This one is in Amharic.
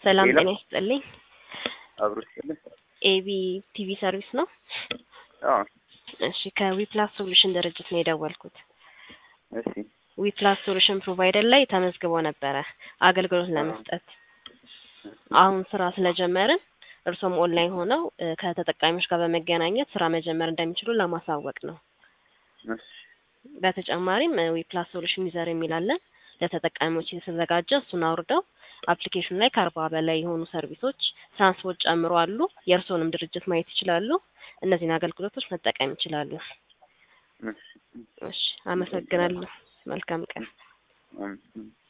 ሰላም ሌላ ጤና ይስጥልኝ። አብሮስልኝ ኤቢ ቲቪ ሰርቪስ ነው። አዎ እሺ ከዊፕላስ ሶሉሽን ድርጅት ነው የደወልኩት። እሺ ዊፕላስ ሶሉሽን ፕሮቫይደር ላይ ተመዝግቦ ነበረ አገልግሎት ለመስጠት። አሁን ስራ ስለጀመርን እርሶም ኦንላይን ሆነው ከተጠቃሚዎች ጋር በመገናኘት ስራ መጀመር እንደሚችሉ ለማሳወቅ ነው። እሺ በተጨማሪም ዊፕላስ ሶሉሽን ዩዘር የሚላለን ለተጠቃሚዎች የተዘጋጀ እሱን አውርደው አፕሊኬሽን ላይ ከ40 በላይ የሆኑ ሰርቪሶች ትራንስፖርት ጨምሮ አሉ። የእርሶንም ድርጅት ማየት ይችላሉ። እነዚህን አገልግሎቶች መጠቀም ይችላሉ። እሺ እሺ አመሰግናለሁ። መልካም ቀን።